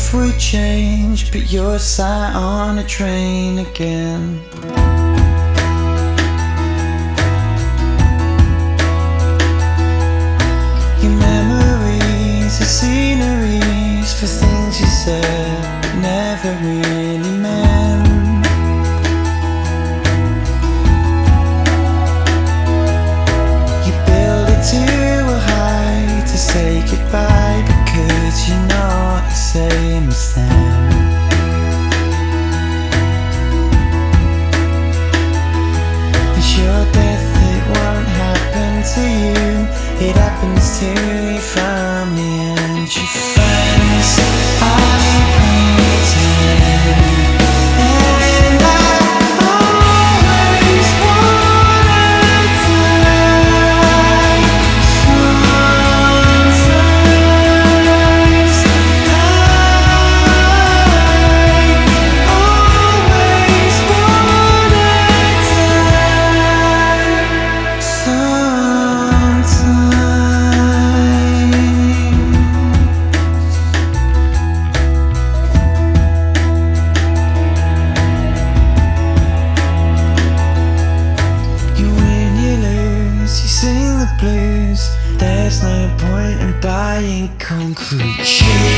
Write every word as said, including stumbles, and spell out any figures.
life would change, but you're sat on a train again. Your memories are sceneries for things you said but never really meant. You build it too high to say goodbye, because you're not the same as them. It's your death, it won't happen to you, it happens to your family and your friends. I pretend, and I always wanted to lie. Sometimes blues. There's no point in buying concrete shoes.